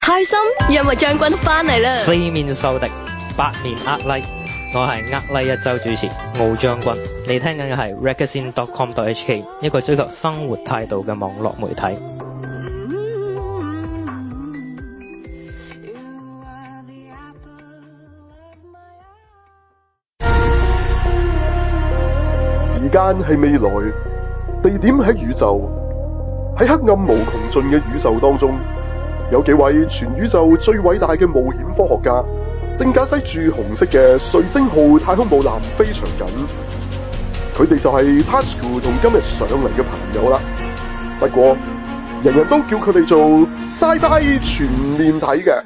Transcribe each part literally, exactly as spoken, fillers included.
開心，因為將軍返嚟啦！ 四面受敵，八面呃 like， 我係呃 like 一周主持奧將軍。你聽緊嘅係 ragazine dot com dot h k， 一個追求生活態度嘅網絡媒體。 時間係未來，地點喺宇宙，喺黑暗無窮盡嘅宇宙當中，有幾位全宇宙最偉大嘅冒險科學家，正駕駛住紅色嘅瑞星號太空母艦飛翔緊。佢哋就係 Tasuku 同今日上嚟嘅朋友啦。不過，人人都叫佢哋做 Sci-Fi 全面睇嘅。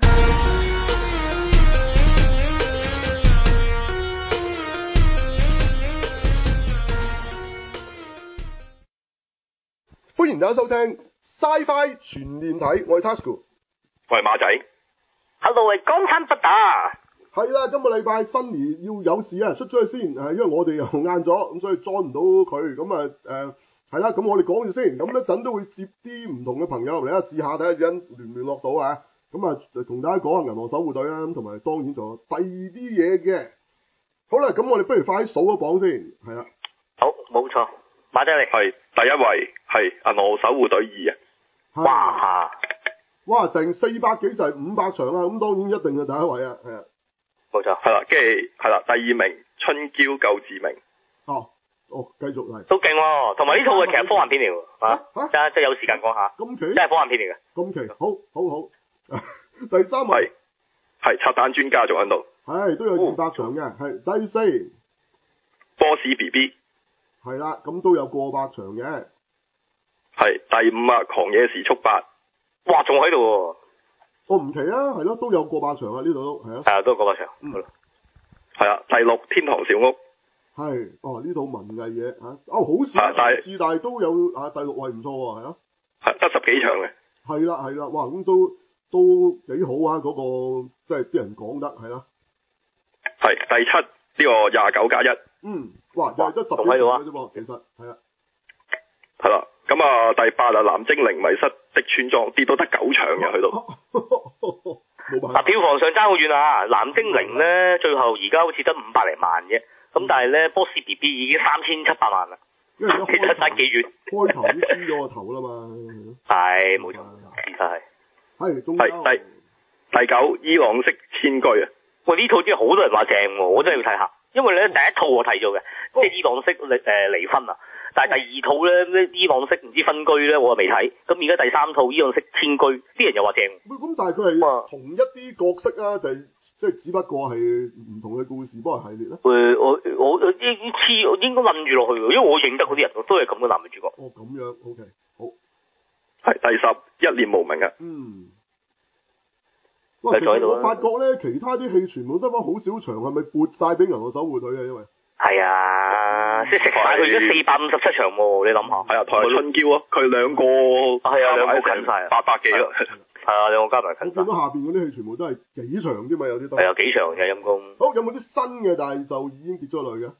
歡迎大家收聽 Sci-Fi 全面睇，我係 Tasuku。 我係馬仔 ，Hello， 係港產不打。 係啦，今個禮拜新年要有事啊，出咗去先，誒，因為我哋又晏咗，咁所以裝唔到佢，咁啊，誒，係啦，咁我哋講住先，咁一陣都會接啲唔同嘅朋友嚟啊，試下睇下陣聯唔聯絡到啊，咁啊，同大家講下銀河守護隊啦，咁同埋當然仲有第二啲嘢嘅。好啦，咁我哋不如快啲數咗榜先，係啦。 好，冇錯，馬仔嚟。 係第一位係銀河守護隊二啊。 哇！ 哇！成四百幾就係五百場啊，咁當然一定係第一位啊，係啊。 冇錯。 係啦，跟住係啦，第二名春嬌救志明。 哦，哦，繼續係。 都勁喎，同埋呢套嘅其實科幻片嚟喎，啊，即係即係有時間講下。 咁奇？ 真係科幻片嚟嘅。 咁奇，好，好好。第三位係拆彈專家仲喺度。 係都有二百場嘅，係、哦、第四波斯 B B。 係啦，咁都有過百場嘅。 係第五啊，狂野時速八。 哇，仲喺度喎！ 我唔奇啊，係咯，都有過百場啊，呢度都係啊。 係啊，都有過百場。 嗯。 係啊，第六天堂小屋。 係，哦，呢套文藝嘢嚇，哦好少，但係但係都有啊，第六位唔錯喎，係咯。 係得十幾場嘅。係啦係啦，哇咁都都幾好啊！嗰、嗰個即係啲人講得係啦。 係第七呢個廿九加一。 嗯，哇，又係得十幾場嘅啫噃，其實係啊。係啦。咁啊，第八啊，藍精靈迷失的村莊跌到得九場嘅去到， 冇辦法。 嗱，票房上爭好遠啊！藍精靈咧，最後而家好似得五百零萬啫，咁但係咧，波斯 B B 已經三千七百萬啦，其實差幾遠。 開頭都輸咗個頭啦嘛。 係，冇錯，其實係。 係，仲有第第九伊朗式千居啊！ 喂，呢套真係好多人話正喎，我真係要睇下，因為咧第一套我睇咗嘅，即係伊朗式離誒離婚啊。但係第二套咧，伊朗式唔知分居咧，我又未睇。咁而家第三套伊朗式遷居，啲人又話正。 咁但係佢係同一啲角色啊，定係即係只不過係唔同嘅故事，不過系列咧？ 誒，我我我應黐，我應該諗住落去，因為我認得嗰啲人，都係咁嘅男女主角。 哦，咁樣 ，OK， 好。係第十，一念無明啊。 嗯。喂，其實我發覺咧，其他啲戲全部得翻好少場，係咪撥晒俾銀河守護隊啊？因為係啊，即係食晒佢而家四百五十七場喎，你諗下。 係啊，同埋春嬌啊，佢兩個係啊，兩個近晒八百幾啦。 係啊，兩個加埋近晒。 我見到下邊嗰啲戲全部都係幾場啫嘛，有啲都。 係啊，幾場嘅陰公。 好，有冇啲新嘅，但係就已經跌咗落去嘅？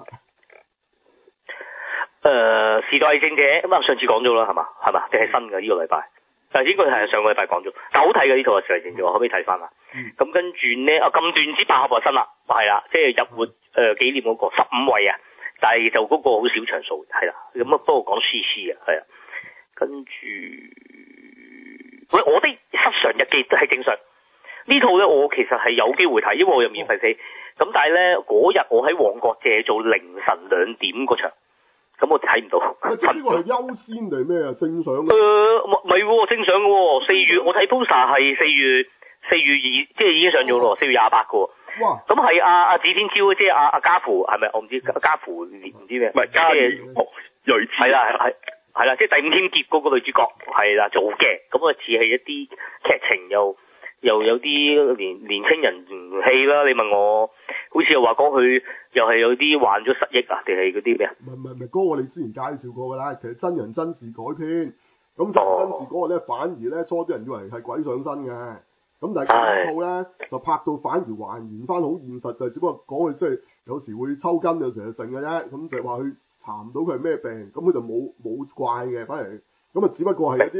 誒，時代聖者咁啊，上次講咗啦，係嘛？係嘛？定係新嘅呢個禮拜？誒，應該係上個禮拜講咗，但好睇嘅呢套啊，時代聖者，我可唔可以睇翻啊？咁跟住呢，啊，咁段之百合就新啦，係啦，即係入活誒紀念嗰個十五位啊，但係就嗰個好少場數，係啦，咁啊不過講 C C 啊，係啊，跟住喂，我的失常日記都係正常，呢套咧我其實係有機會睇，因為我有免費飛，咁但係咧嗰日我喺旺角借做凌晨兩點嗰場。咁我睇唔到。 呢個係優先定係咩啊？正常嘅。 誒、呃，唔係喎，正常嘅喎。四月我睇 poster 係四月四月二，即係已經上咗咯。四月廿八嘅喎。 哇！ 咁係阿阿指天椒，即係阿阿家父，係咪？我唔知家父唔知咩。 唔係家父睿智。係啦，係係啦，即係第五天劫嗰個女主角係啦做嘅。咁啊似係一啲劇情又又有啲年年青人戲啦。你問我，好似又話講佢。又係有啲患咗失憶啊，定係嗰啲咩啊？ 唔係唔係唔係，嗰、嗰個我哋之前介紹過㗎啦。其實真人真事改編，咁真人真事嗰個咧，反而咧初啲人以為係鬼上身嘅，咁但係呢套咧就拍到反而還原翻好現實，就只不過講佢即係有時會抽筋，有時係剩嘅啫。咁就話佢查唔到佢係咩病，咁佢就冇冇怪嘅，反而咁啊，只不過係一啲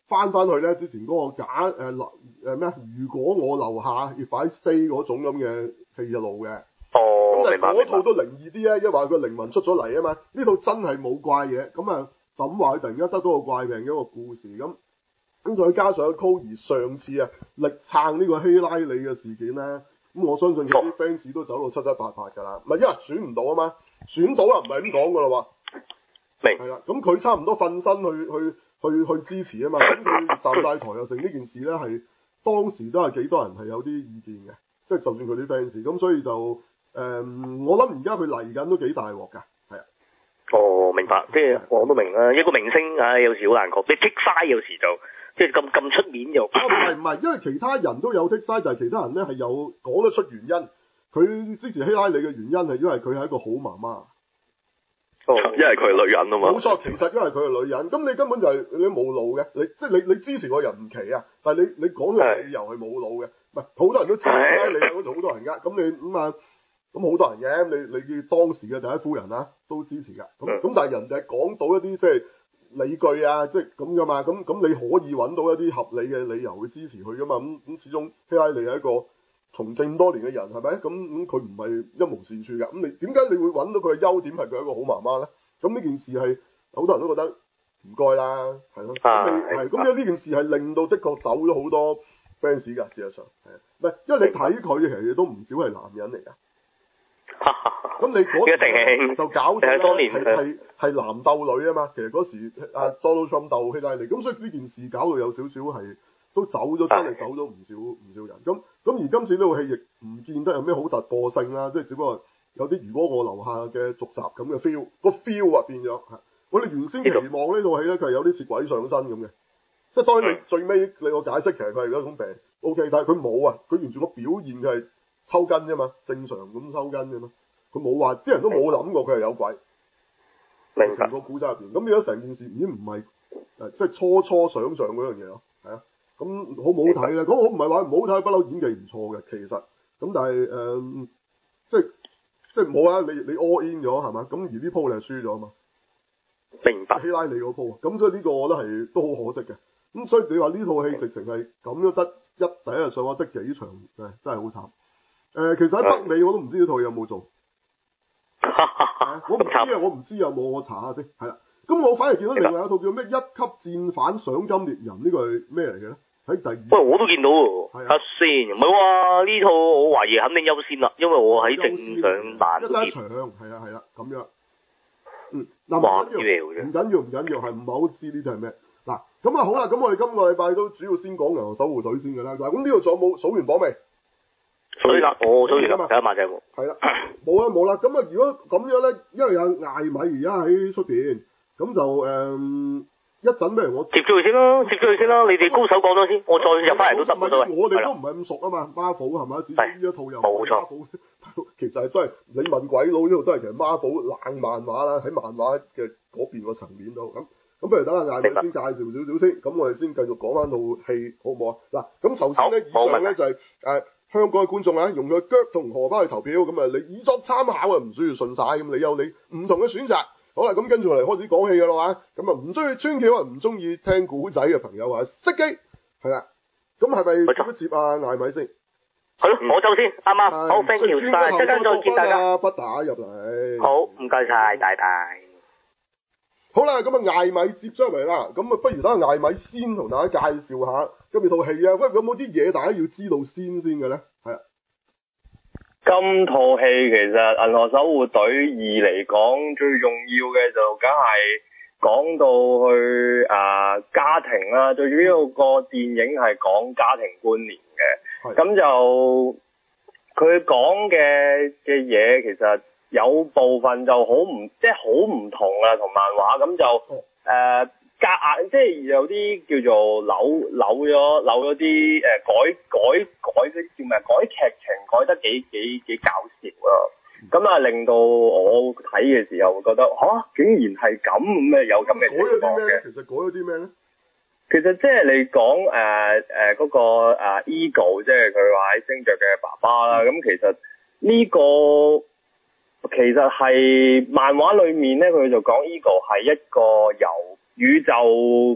翻翻去咧之前嗰個假誒留誒咩啊？如果我留下 If I Stay 嗰種咁嘅戲路嘅。 哦， 咁明白。 嗰套都靈異啲啊，因為話佢靈魂出咗嚟啊嘛。呢套真係冇怪嘢，咁啊怎話佢突然間得到個怪病嘅一個故事咁？咁再加上 Chloe 上次啊力撐呢個希拉里嘅事件咧，咁我相信佢啲 fans 都走到七七八八㗎啦。唔係因為選唔到啊嘛，選到啊唔係咁講㗎啦喎。 明。 係啦，咁佢差唔多瞓身去去去去支持啊嘛，咁佢站晒台又成呢件事咧係當時都係幾多人係有啲意見嘅，即係就算佢啲 fans，咁所以就誒、嗯、我諗而家佢嚟緊都幾大鑊㗎，係啊。 哦，明白，即係我都明啦，一個明星唉、哎、有時好難講，你剔晒有時就。即係咁咁出面又，唔係唔係，因為其他人都有剔晒，但係其他人咧係有講得出原因。佢支持希拉里嘅原因係因為佢係一個好媽媽。 哦，因為佢係女人啊嘛。 冇錯，其實因為佢係女人，咁你根本就係、是、你冇腦嘅，你即係你你支持個人唔奇啊，但係你你講嘅理由係冇腦嘅，唔係好多人都支持啦，你有嗰度好多人㗎，咁你咁啊咁好多人嘅，你你當時嘅第一夫人啊都支持㗎，咁咁但係人哋係講到一啲即係。理據啊，即係咁噶嘛，咁咁你可以揾到一啲合理嘅理由去支持佢噶嘛，咁咁始終希拉里係一個從政多年嘅人，係咪？咁咁佢唔係一無是處㗎，咁你點解你會揾到佢嘅優點係佢係一個好媽媽咧？咁呢件事係好多人都覺得唔該啦，係咯，咁你係咁樣呢件事係令到的確走咗好多 fans 㗎，事實上係，唔係因為你睇佢其實都唔少係男人嚟㗎。咁你嗰時就搞到咧係係係男鬥女啊嘛，其實嗰時阿 Donald Trump 鬥希拉里，咁所以呢件事搞到有少少係都走咗，真係走咗唔少唔少人。咁咁而今次呢套戲亦唔見得有咩好突破性啦，即係只不過有啲如果我留下嘅續集咁嘅 feel，個 feel 啊變咗。我哋原先期望呢套戲咧，佢係有啲似鬼上身咁嘅，即係當然你最尾你個解釋其實佢係有一種病 ，OK，但係佢冇啊，佢完全個表現佢係抽筋啫嘛，正常咁抽筋啫嘛。佢冇話，啲人都冇諗過佢係有鬼。成個古仔入邊，咁變咗成件事已經唔係誒，即係初初想像嗰樣嘢咯，係啊。咁好唔好睇咧？咁我唔係話唔好睇，不嬲演技唔錯嘅，其實。咁但係誒、呃，即係即係冇啊！你你 all in 咗係嘛？咁而呢鋪你係輸咗啊嘛。 明白。 希拉里嗰鋪，咁所以呢個我覺得係都好可惜嘅。咁所以你話呢套戲直情係咁樣得一第一日上畫得幾場誒，真係好慘。誒、呃，其實喺北美我都唔知呢套有冇做。我唔知啊，我唔知有冇，我查下先。係啦，咁我反而見到另外有一套叫咩《一級戰犯賞金獵人》，呢個係咩嚟嘅咧？喺第二。喂， 我都見到喎。係啊。先，唔係喎，呢套我懷疑肯定優先啦，因為我喺正上版都見。一場，係啊係啦，咁樣。嗯，嗱唔緊要，唔緊要唔緊要，係唔係好知呢啲係咩？嗱，咁啊好啦，咁我哋今個禮拜都主要先講《銀河守護隊》先㗎啦。嗱，咁呢度仲有冇數完榜未？數完啦，我數完啦，睇下馬仔喎。 係啦，冇啦冇啦。咁啊，如果咁樣咧，因為有艾米而家喺出邊，咁就誒一陣，不如我接咗佢先啦，接咗佢先啦。你哋高手講咗先，我再入翻嚟都得唔得？ 我哋都唔係咁熟啊嘛 Marvel 係咪？至於呢一套又冇錯。 其實係都係你問鬼佬呢度都係其實 Marvel 冷漫畫啦，喺漫畫嘅嗰邊個層面度咁。咁不如等下艾米先介紹少少先，咁我哋先繼續講翻套戲好唔好啊？嗱，咁首先咧，以上咧就係誒。香港嘅觀眾啊，用佢腳同荷包去投票，咁啊，你以作參考啊，唔需要信晒，咁你有你唔同嘅選擇。好啦，咁跟住我嚟開始講戲噶啦嘛，咁啊，唔中意穿橋啊，唔中意聽古仔嘅朋友啊，熄機係啦。咁係咪接一接啊艾米先？ 好，我走先，啱啱好 thank you 晒，陣間再見大家。 不打入嚟。 好，唔該晒，大大。 好啦，咁啊艾米接咗嚟啦，咁啊不如等下艾米先同大家介紹下今日套戲啊，喂，有冇啲嘢大家要知道先先嘅咧？係啊， 今套戲其實《銀河守護隊二》嚟講，最重要嘅就梗係講到去啊、呃、家庭啦，最主要個電影係講家庭觀念嘅，咁就佢講嘅嘅嘢其實。有部分就好唔即係好唔同啊，同漫畫咁就誒夾硬，即係有啲叫做扭扭咗扭咗啲誒改改改啲叫咩改劇情改得幾幾幾搞笑啊！咁啊令到我睇嘅時候會覺得吓、啊，竟然係咁咁有咁嘅情況嘅。 其實改咗啲咩咧？ 其實即係你講誒誒嗰個誒、uh, Ego， 即係佢話喺星爵嘅爸爸啦。咁、嗯、其實呢、這個。其實係漫畫裏面咧，佢就講 Ego 係一個由宇宙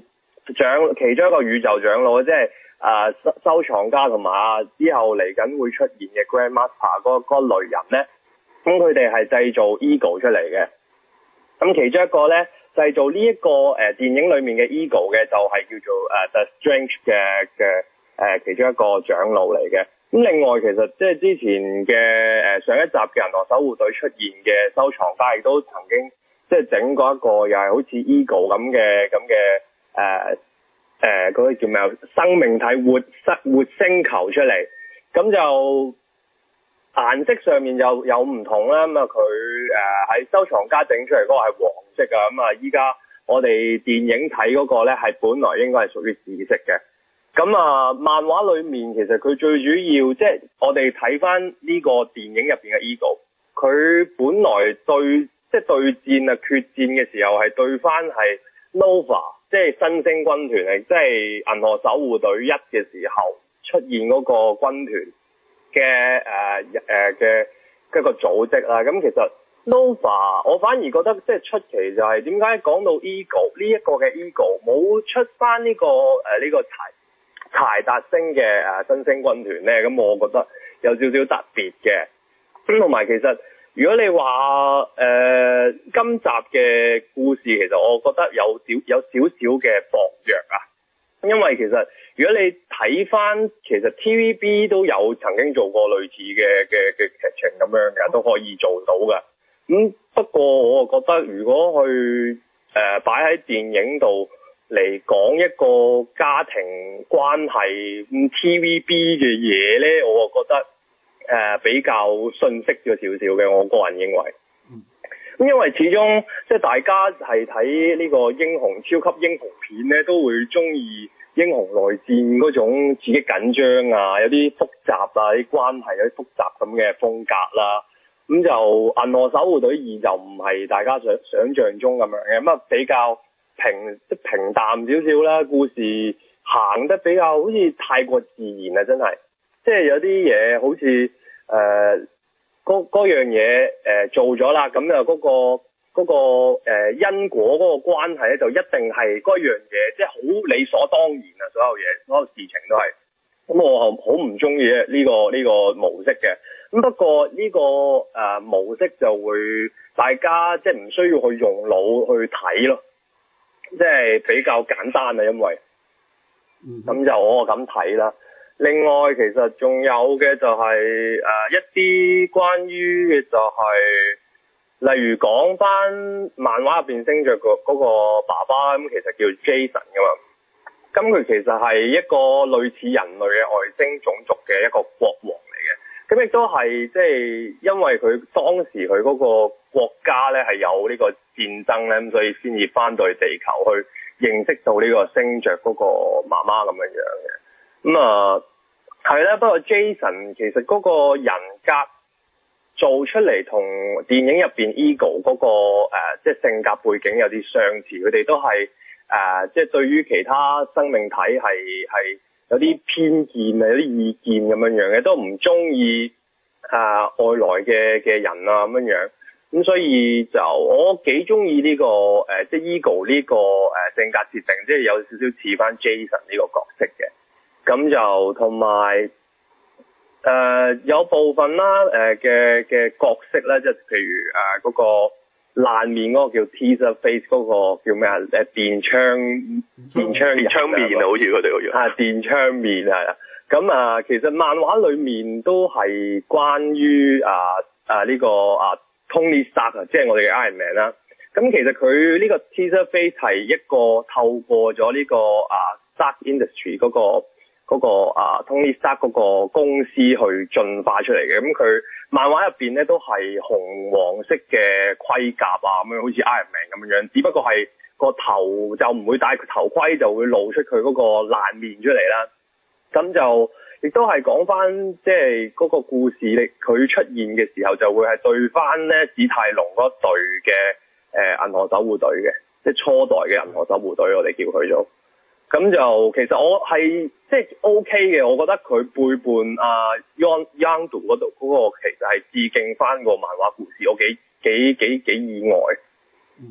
長其中一個宇宙長老，即係誒收收藏家同埋啊之後嚟緊會出現嘅 Grandmaster 嗰嗰類人咧，咁佢哋係製造 Ego 出嚟嘅。咁其中一個咧製造呢一個誒、呃、電影裡面嘅 Ego 嘅就係叫做誒、呃、The Strange 嘅嘅誒其中一個長老嚟嘅。咁另外其實即係之前嘅誒、呃、上一集嘅銀河守護隊出現嘅收藏家亦都曾經即係整過一個又係好似 Ego 咁嘅咁嘅誒誒嗰個叫咩啊生命體活生活星球出嚟，咁就顏色上面又有唔同啦。咁啊佢誒喺收藏家整出嚟嗰個係黃色啊，咁啊依家我哋電影睇嗰個咧係本來應該係屬於紫色嘅。咁啊漫畫裏面其實佢最主要即係我哋睇翻呢個電影入邊嘅 Ego， 佢本來對即係對戰啊決戰嘅時候係對翻係 Nova， 即係新星軍團嚟，即係銀河守護隊一嘅時候出現嗰個軍團嘅誒誒嘅一個組織啦。咁其實 Nova 我反而覺得即係出奇就係點解講到 Ego 呢一個嘅 Ego 冇出翻呢個誒呢個柴柴達星嘅誒新星軍團咧？咁我覺得有少少特別嘅。咁同埋其實如果你話誒、呃、今集嘅故事，其實我覺得有少有少少嘅薄弱啊，因為其實如果你睇翻，其實 T V B 都有曾經做過類似嘅嘅嘅劇情咁樣嘅，都可以做到嘅。咁、嗯、不過我覺得如果去誒擺喺電影度嚟講一個家庭關係咁 T V B 嘅嘢咧，我覺得。誒、呃、比較遜色咗少少嘅，我個人認為。咁因為始終即係大家係睇呢個英雄超級英雄片咧，都會中意英雄內戰嗰種刺激緊張啊，有啲複雜啊，啲關係有啲複雜咁嘅風格啦。咁就銀河守護隊二就唔係大家想想像中咁樣嘅，咁啊比較平即平淡少少啦，故事行得比較好似太過自然啊，真係。即係有啲嘢好似誒嗰嗰樣嘢誒、呃、做咗啦，咁就嗰個嗰、嗰個誒、呃、因果嗰個關係咧，就一定係嗰樣嘢，即係好理所當然啊！所有嘢所有事情都係，咁我好唔中意呢個呢、呢個模式嘅。咁不過呢、呢個誒、呃、模式就會大家即係唔需要去用腦去睇咯，即係比較簡單啊，因為咁就我咁睇啦。另外，其實仲有嘅就係、是、誒、呃、一啲關於嘅就係、是，例如講翻漫畫入邊星爵個嗰個爸爸咁，其實叫 Jason 噶嘛。咁佢其實係一個類似人類嘅外星種族嘅一個國王嚟嘅。咁亦都係即係因為佢當時佢嗰個國家咧係有呢個戰爭咧，咁所以先至翻到去地球去認識到呢個星爵嗰個媽媽咁樣樣嘅。咁啊，係啦、嗯。不過 Jason 其實嗰個人格做出嚟同電影入邊 Ego 嗰、那個誒，即、呃、係、就是、性格背景有啲相似。佢哋都係誒，即、呃、係、就是、對於其他生命體係係有啲偏見啊，有啲意見咁樣樣嘅，都唔中意誒外來嘅嘅人啊咁樣樣。咁所以就我幾中意呢個誒，即、呃、係、就是、Ego 呢、這個誒、呃、性格設定，即、就、係、是、有少少似翻 Jason 呢個角色嘅。咁就同埋誒有部分啦誒嘅嘅角色咧，即係譬如誒嗰、呃那個爛面嗰個叫 Teaser Face 嗰個叫咩啊？誒電槍電槍電槍面啊，好似佢哋個樣啊，電槍面係啊。咁啊，其實漫畫裏面都係關於啊啊呢、這個啊 Tony Stark 啊，即係我哋嘅 Iron Man 啦。咁其實佢呢個 Teaser Face 係一個透過咗呢、這個啊 Stark Industry 嗰、那個。嗰、那個啊 Tony Stark 嗰個公司去進化出嚟嘅，咁佢漫畫入邊咧都係紅黃色嘅盔甲啊，咁樣好似 Iron Man 咁樣，只不過係個頭就唔會戴個頭盔，就會露出佢嗰個爛面出嚟啦。咁就亦都係講翻即係嗰個故事，佢出現嘅時候就會係對翻咧史泰龍嗰隊嘅誒銀河守護隊嘅，即係初代嘅銀河守護隊，我哋叫佢做。咁就其實我係即係 OK 嘅，我覺得佢背叛啊 Yondu 嗰度嗰個其實係致敬翻個漫畫故事，我幾幾幾幾意外。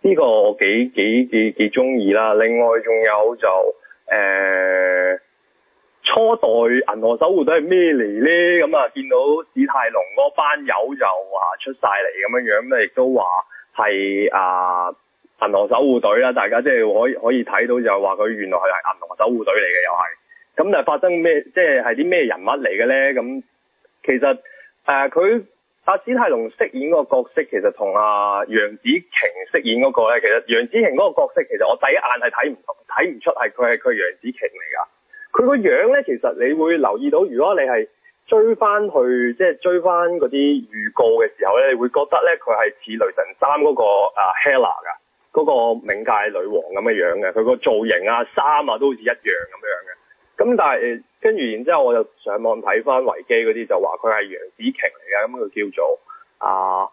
呢個我幾幾幾幾中意啦。另外仲有就誒、呃、初代銀河守護隊係咩嚟咧？咁啊見到史泰龍嗰班友就話出晒嚟咁樣樣，咁亦都話係啊銀河守護隊啦。大家即係可以可以睇到就係話佢原來係銀河守護隊嚟嘅又係。咁但係發生咩即係係啲咩人物嚟嘅咧？咁其實誒佢。阿史泰龍飾演嗰個角色，其實同阿楊紫瓊飾演嗰個咧，其實楊紫瓊嗰個角色，其實我第一眼係睇唔同，睇唔出係佢係佢楊紫瓊嚟㗎。佢個樣咧，其實你會留意到，如果你係追翻去，即係追翻嗰啲預告嘅時候咧，你會覺得咧佢係似雷神三嗰個啊 Hela 㗎，嗰個冥界女王咁嘅樣嘅，佢個造型啊、衫啊都好似一樣咁樣嘅。咁但係跟住然之後，我就上網睇翻維基嗰啲，就話佢係楊紫瓊嚟嘅，咁佢叫做啊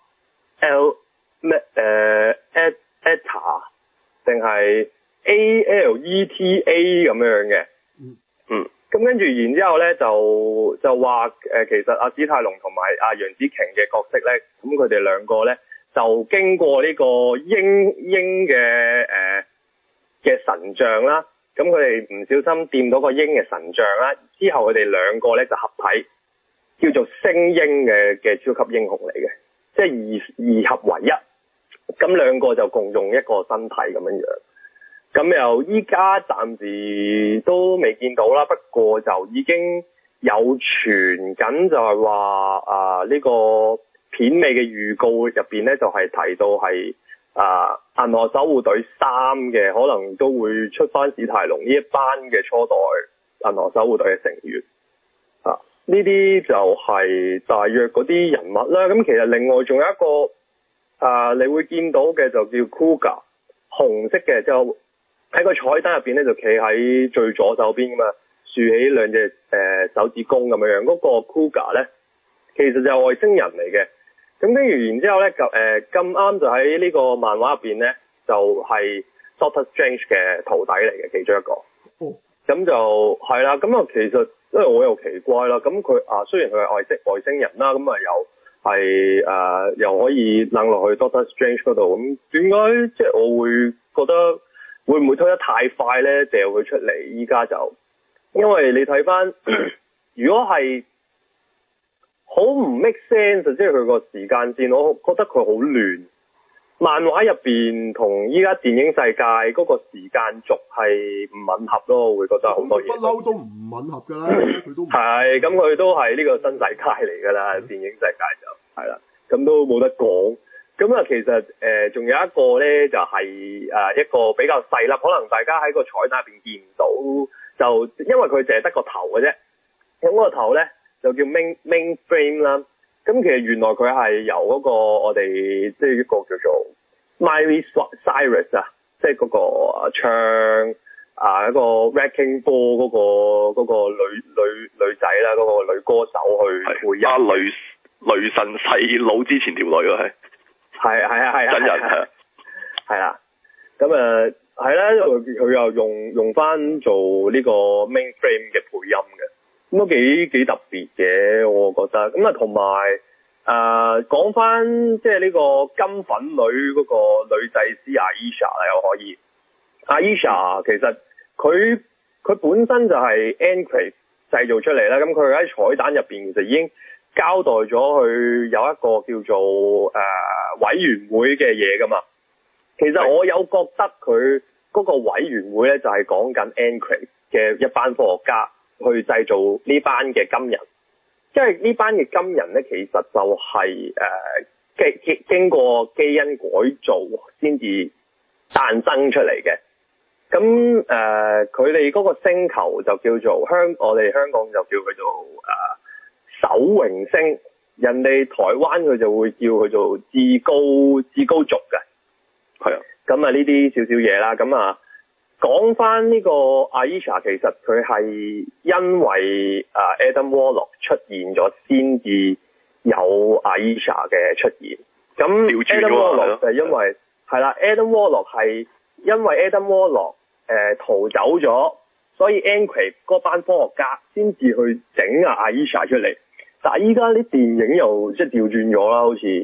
L 咩誒 Et Eta 定係 A L E T A 咁樣嘅。嗯。嗯。咁跟住然之後咧，就就話誒、呃，其實阿史泰龍同埋阿楊紫瓊嘅角色咧，咁佢哋兩個咧就經過呢個鷹鷹嘅誒嘅神像啦。咁佢哋唔小心掂到個鷹嘅神像啦，之後佢哋兩個咧就合體，叫做星鷹嘅嘅超級英雄嚟嘅，即係二二合為一，咁兩個就共用一個身體咁樣樣。咁又依家暫時都未見到啦，不過就已經有傳緊就係話啊呢個片尾嘅預告入邊咧就係提到係。啊！銀河守護隊三嘅可能都會出翻史泰龍呢一班嘅初代銀河守護隊嘅成員啊，呢啲就係大約嗰啲人物啦。咁其實另外仲有一個啊，你會見到嘅就叫 Kuga， 紅色嘅就喺個彩蛋入邊咧就企喺最左手邊咁啊，豎起兩隻誒、呃、手指公咁樣樣。嗰、那個 Kuga 咧其實就係外星人嚟嘅。咁跟住然之後咧，就誒咁啱就喺呢個漫畫入邊咧，就係、是、Doctor Strange 嘅徒弟嚟嘅其中一個。哦。咁就係啦，咁啊其實因為我又奇怪啦，咁佢啊雖然佢係外星外星人啦，咁啊又係誒、呃、又可以掕落去 Doctor Strange 嗰度，咁點解即係我會覺得會唔會推得太快咧？掉佢出嚟依家就，因為你睇翻，如果係。好唔 make sense，即係佢個時間線，我覺得佢好亂。漫畫入邊同依家電影世界嗰個時間軸係唔吻合咯，我會覺得好多嘢。不嬲都唔吻合㗎啦，佢都係咁，佢都係呢個新世界嚟㗎啦，電影世界就係啦，咁都冇得講。咁啊，其實誒仲、呃、有一個咧，就係、是、誒、呃、一個比較細粒，可能大家喺個彩蛋入邊見唔到，就因為佢淨係得個頭嘅啫。咁嗰個頭咧。就叫 main mainframe 啦，咁其實原來佢係由嗰個我哋即係一個叫做 Miley Cyrus 啊，即係嗰個唱啊一個 Wrecking Ball 嗰個嗰個女女女仔啦，嗰個女歌手去配音。啊雷雷神細佬之前條女喎係。係係啊係啊。真人係。係啦，咁啊係啦，佢佢又用用翻做呢個 mainframe 嘅配音嘅。咁都幾幾特別嘅，我覺得。咁啊，同埋誒講翻即係呢個金粉女嗰個女祭司阿伊莎啦，又可以。阿伊莎其實佢佢本身就係 Enclave 製造出嚟啦。咁佢喺彩蛋入邊其實已經交代咗佢有一個叫做誒、呃、委員會嘅嘢噶嘛。其實我有覺得佢嗰個委員會咧就係講緊 Enclave 嘅一班科學家。去製造呢班嘅金人，因為呢班嘅金人咧，其實就係誒經經過基因改造先至誕生出嚟嘅。咁誒，佢哋嗰個星球就叫做香，我哋香港就叫佢做誒守榮星，人哋台灣佢就會叫佢做至高至高族嘅。係啊，咁啊呢啲少少嘢啦，咁啊。講翻呢個阿伊莎，其實佢係因為啊 Adam Warlock 出現咗，先至有阿伊莎嘅出現。咁 Adam Warlock 就係因為係啦 ，Adam Warlock 係因為 Adam Warlock 誒、呃、逃走咗，所以 Enclave 嗰班科學家先至去整阿阿伊莎出嚟。但係依家啲電影又即係調轉咗啦，好似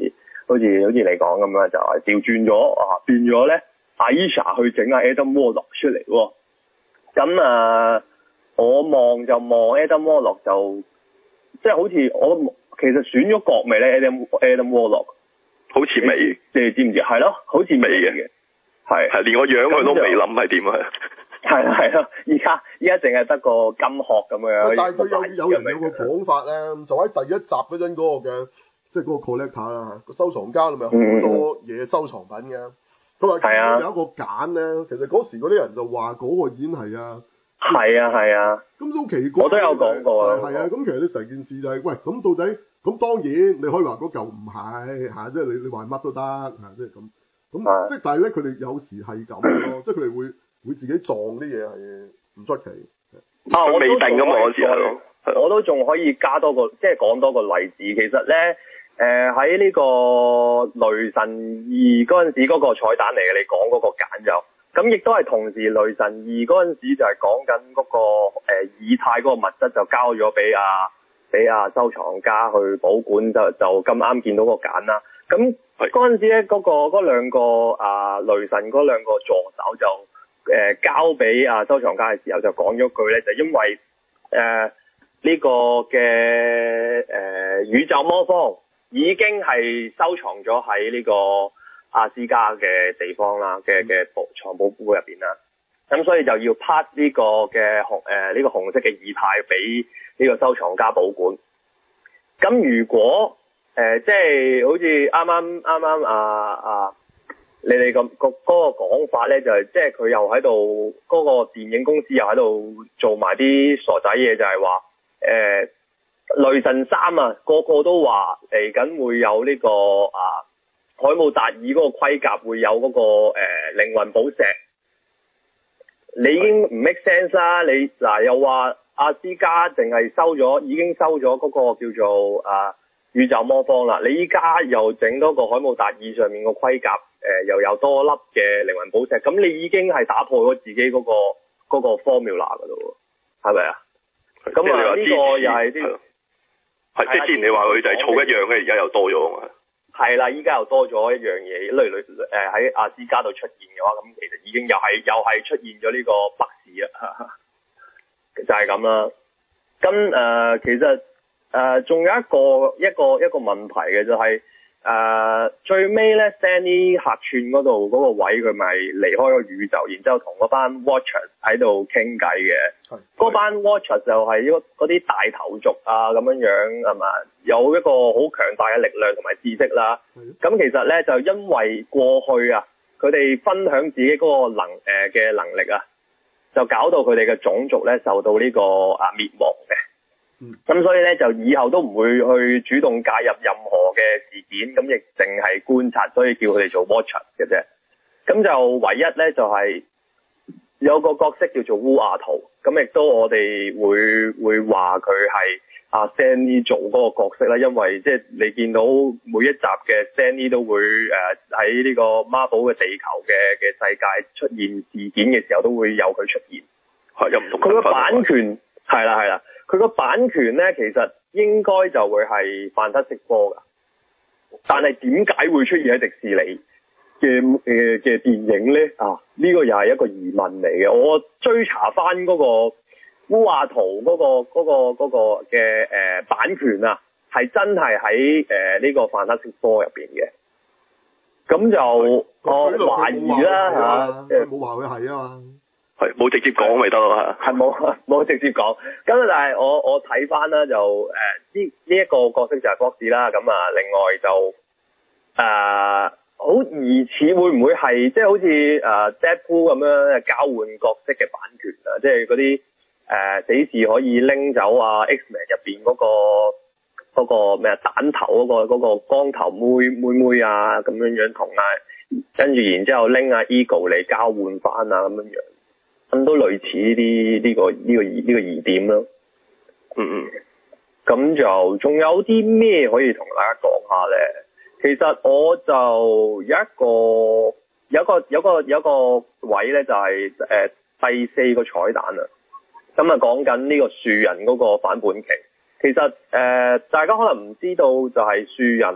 好似好似你講咁樣，就係調轉咗啊，變咗咧，Aisha 去整阿 Adam Warlock 出嚟喎。咁啊，我望就望 Adam Warlock 就即係好似我其實選咗角未咧 Adam Adam Warlock 好似未， 你哋知唔知？係咯，好似未嘅，係係連個樣佢都未諗係點啊！ 係啦係啦，依家依家淨係得個金殼咁樣。 但係佢有有人有個講法咧，就喺第一集嗰陣嗰個嘅，即係嗰個 collector 啦，個收藏家裏面好多嘢收藏品嘅。佢話係啊，有一個揀咧，其實嗰時嗰啲人就話嗰個已經係啊。 係啊係啊。咁都奇怪。我都有講過啊。係啊，咁其實你成件事就係、是，喂，咁到底咁當然你可以話嗰嚿唔係嚇，即係你你話乜都得嚇，即係咁。咁即係但係咧，佢哋有時係咁咯，即係佢哋會會自己撞啲嘢係唔出奇。 啊，我未定㗎嘛，嗰時係我都仲可以加多個，即係講多個例子。其實咧，誒喺呢個雷神二嗰陣時嗰個彩蛋嚟嘅，你講嗰個揀就。咁亦都係同時，雷神二嗰陣時就係講緊嗰個誒以太嗰個物質就交咗俾阿俾阿收藏家去保管，就就咁啱見到個揀啦。咁嗰陣時咧，嗰、嗰個嗰兩個啊雷神嗰兩個助手就誒、呃、交俾阿收藏家嘅時候就講咗句咧，就因為誒呢、呃呢個嘅誒、呃、宇宙魔方已經係收藏咗喺呢個阿斯加嘅地方啦，嘅嘅藏寶庫入邊啦，咁所以就要拍呢個嘅紅誒呢個紅色嘅以太俾呢個收藏家保管。咁如果誒、呃、即係好似啱啱啱啱啊啊你哋咁個嗰個講法咧，就係即係佢又喺度嗰個電影公司又喺度做埋啲傻仔嘢，就係話誒雷神三啊，個個都話嚟緊會有呢個啊。海姆達爾嗰個盔甲會有嗰、嗰個誒、呃、靈魂寶石，你已經唔 make sense 啦。你嗱、呃、又話阿斯加淨係收咗，已經收咗嗰個叫做啊、呃、宇宙魔方啦。你依家又整多個海姆達爾上面個盔甲，誒、呃、又有多粒嘅靈魂寶石，咁你已經係打破咗自己嗰、嗰個嗰、嗰個 formula 噶咯，係咪啊？咁啊呢個又係啲係即係之前你話佢就係儲一樣嘅，而家又多咗啊！ 係啦，依家又多咗一樣嘢，類類誒喺阿斯加度出現嘅話，咁其實已經又係又係出現咗呢個北市啦，就係咁啦。咁誒、呃、其實誒仲、呃、有一個一個一個問題嘅就係、是、誒、呃、最尾咧 Stanley 客串嗰度嗰個位，佢咪離開個宇宙，然之後同嗰班 Watchers 喺度傾偈嘅。嗰班 Watchers 就係嗰啲大頭族啊咁樣樣係嘛，有一個好強大嘅力量同埋知識啦。咁其實咧就因為過去啊，佢哋分享自己嗰個能誒嘅、呃、能力啊，就搞到佢哋嘅種族咧受到呢、這個啊滅亡嘅。咁、嗯、所以咧就以後都唔會去主動介入任何嘅事件，咁亦淨係觀察，所以叫佢哋做 Watchers 嘅啫。咁就唯一咧就係、是。有個角色叫做烏亞圖，咁亦都我哋會會話佢係阿 Stanley 做嗰個角色啦，因為即係你見到每一集嘅 Stanley 都會誒喺呢個 Marvel 嘅地球嘅嘅世界出現事件嘅時候，都會有佢出現。係有唔同。佢個版權係啦係啦，佢個版權咧其實應該就會係范德色科噶，但係點解會出現喺迪士尼嘅誒嘅電影咧啊？呢、這個又係一個疑問嚟嘅。我追查翻嗰個烏亞圖嗰、那個嗰、那個嗰、那個嘅誒、呃、版權啊，係真係喺誒呢個范德色科入邊嘅。咁就我懷疑啦嚇，誒冇話佢係啊嘛， 係冇直接講咪得咯嚇，係冇冇直接講。咁但係我我睇翻啦，就誒呢呢一個角色就係博士啦。咁啊，另外就誒。呃好疑似會唔會係即係好似誒 Deadpool 咁樣交換角色嘅版權啊？即係嗰啲誒死侍可以拎走啊 X-Men 入邊嗰個嗰、嗰個咩啊蛋頭嗰、嗰個嗰、嗰個光頭妹妹妹啊咁樣樣同啊，跟住然之後拎阿 Ego 嚟交換翻啊咁樣樣，咁都類似呢啲呢個呢、呢個疑呢、呢個疑點咯。嗯嗯，咁就仲有啲咩可以同大家講下咧？其實我就有一個有一個有一個有一個位咧，就係、是、誒、呃、第四個彩蛋啊。咁啊講緊呢個樹人嗰個反叛期。其實誒、呃、大家可能唔知道，就係樹人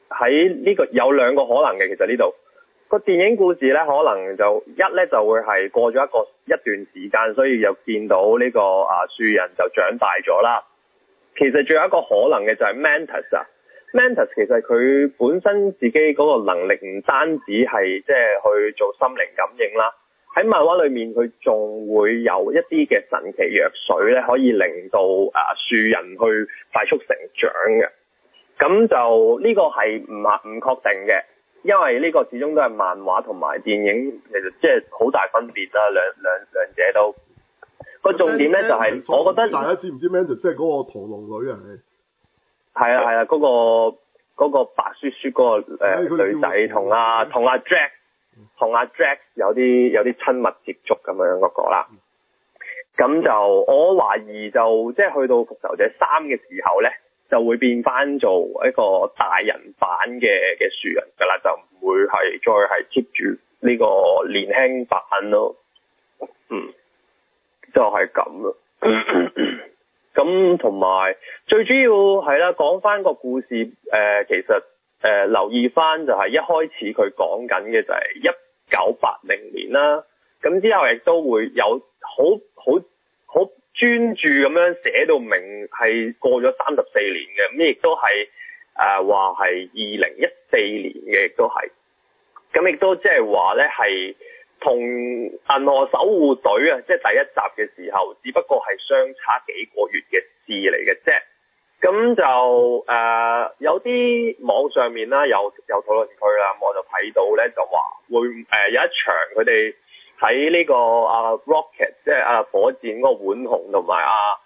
喺呢個有兩個可能嘅，其實呢度個電影故事咧，可能就一咧就會係過咗一個一段時間，所以又見到呢、這個啊樹人就長大咗啦。其實仲有一個可能嘅就係 Mantis 啊 ，Mantis 其實佢本身自己嗰個能力唔單止係即係去做心靈感應啦，喺漫畫裏面佢仲會有一啲嘅神奇藥水咧，可以令到啊樹人去快速成長嘅。咁就呢、這個係唔唔確定嘅，因為呢個始終都係漫畫同埋電影，其實即係好大分別啦，兩兩兩者都。個重點咧就係、是，我覺得大家知唔知 Mantis 即係嗰個螳螂女啊？ 係啊係啊，嗰、那個嗰、那個白雪雪嗰、那個、呃、女仔同阿同阿 Drax 同阿 Drax 有啲有啲親密接觸咁樣嗰個啦。咁就我懷疑就即係去到復仇者三嘅時候咧，就會變翻做一個大人版嘅嘅樹人㗎啦，就唔會係再係 keep 住呢個年輕版咯。嗯，就係咁咯。咁同埋最主要係啦，講翻個故事誒、呃，其實誒、呃、留意翻就係一開始佢講緊嘅就係一九八零年啦。咁之後亦都會有好好好專注咁樣寫到明係過咗三十四年嘅，咁亦都係誒話係二零一四年嘅，亦都係。咁亦都即係話咧係同銀河守護隊啊，即係第一集嘅時候，只不過係相差幾個月嘅事嚟嘅啫。咁就誒、呃、有啲網上面啦，有有討論區啦，我就睇到咧就話會誒、呃、有一場佢哋喺呢個啊 Rocket 即係啊火箭嗰個浣熊同埋啊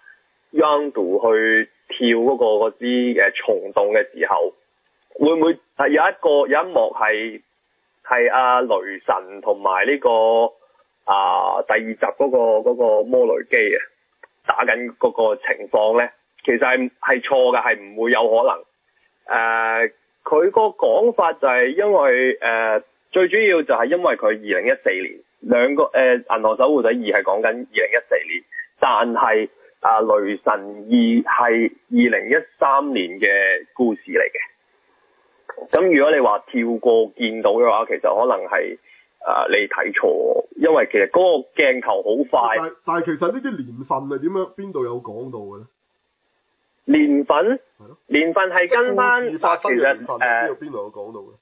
Yondu 去跳嗰個嗰支嘅蟲洞嘅時候，會唔會係有一個有一幕係係阿雷神同埋呢個啊第二集嗰、嗰個嗰、嗰個摩雷基啊打緊嗰個情況咧？其實係係錯嘅，係唔會有可能。誒、呃，佢個講法就係因為誒、呃、最主要就係因為佢二零一四年兩個誒、呃、銀河守護隊二係講緊二零一四年，但係啊、呃、雷神二係二零一三年嘅故事嚟嘅。咁如果你話跳過見到嘅話，其實可能係誒、呃、你睇錯，因為其實嗰個鏡頭好快。但但係其實呢啲年份係點樣？邊度有講到嘅咧？ 年份，年份係跟翻，其實誒， 邊度有講到嘅？